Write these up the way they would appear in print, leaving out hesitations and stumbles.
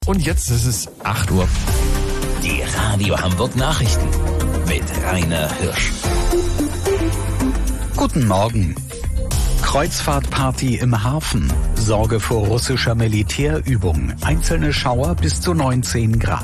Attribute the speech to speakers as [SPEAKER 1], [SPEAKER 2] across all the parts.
[SPEAKER 1] Und jetzt ist es 8 Uhr.
[SPEAKER 2] Die Radio Hamburg Nachrichten mit Rainer Hirsch.
[SPEAKER 3] Guten Morgen. Kreuzfahrtparty im Hafen. Sorge vor russischer Militärübung. Einzelne Schauer bis zu 19 Grad.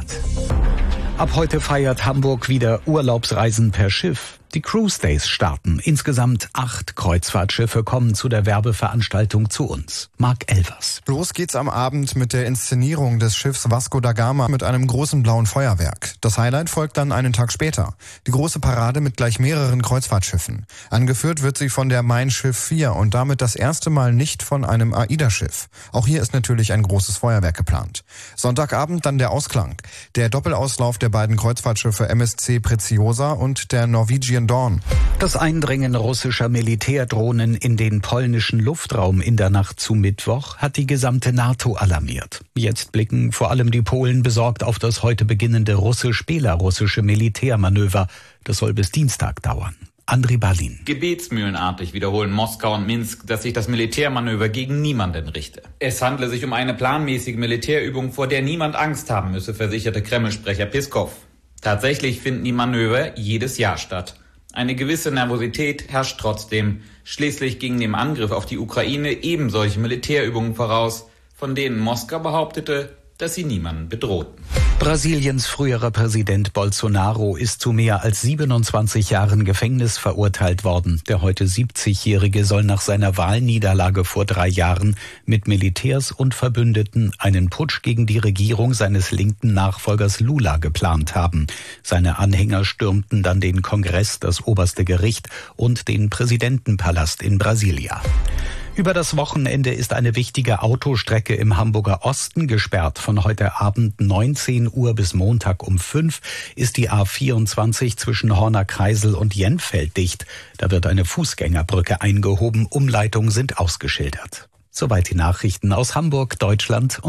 [SPEAKER 3] Ab heute feiert Hamburg wieder Urlaubsreisen per Schiff. Die Cruise Days starten. Insgesamt 8 Kreuzfahrtschiffe kommen zu der Werbeveranstaltung zu uns. Marc Elvers.
[SPEAKER 4] Los geht's am Abend mit der Inszenierung des Schiffs Vasco da Gama mit einem großen blauen Feuerwerk. Das Highlight folgt dann einen Tag später. Die große Parade mit gleich mehreren Kreuzfahrtschiffen. Angeführt wird sie von der Mein Schiff 4 und damit das erste Mal nicht von einem AIDA-Schiff. Auch hier ist natürlich ein großes Feuerwerk geplant. Sonntagabend dann der Ausklang. Der Doppelauslauf der beiden Kreuzfahrtschiffe MSC Preciosa und der Norwegian Dawn.
[SPEAKER 3] Das Eindringen russischer Militärdrohnen in den polnischen Luftraum in der Nacht zu Mittwoch hat die gesamte NATO alarmiert. Jetzt blicken vor allem die Polen besorgt auf das heute beginnende russisch-belarussische Militärmanöver. Das soll bis Dienstag dauern. Andriy Balin.
[SPEAKER 5] Gebetsmühlenartig wiederholen Moskau und Minsk, dass sich das Militärmanöver gegen niemanden richte. Es handle sich um eine planmäßige Militärübung, vor der niemand Angst haben müsse, versicherte Kreml-Sprecher Peskow. Tatsächlich finden die Manöver jedes Jahr statt. Eine gewisse Nervosität herrscht trotzdem. Schließlich gingen dem Angriff auf die Ukraine eben solche Militärübungen voraus, von denen Moskau behauptete, dass sie niemanden bedrohten.
[SPEAKER 3] Brasiliens früherer Präsident Bolsonaro ist zu mehr als 27 Jahren Gefängnis verurteilt worden. Der heute 70-Jährige soll nach seiner Wahlniederlage vor 3 Jahren mit Militärs und Verbündeten einen Putsch gegen die Regierung seines linken Nachfolgers Lula geplant haben. Seine Anhänger stürmten dann den Kongress, das oberste Gericht und den Präsidentenpalast in Brasilia. Über das Wochenende ist eine wichtige Autostrecke im Hamburger Osten gesperrt. Von heute Abend 19 Uhr bis Montag um 5 ist die A24 zwischen Horner Kreisel und Jenfeld dicht. Da wird eine Fußgängerbrücke eingehoben, Umleitungen sind ausgeschildert. Soweit die Nachrichten aus Hamburg, Deutschland und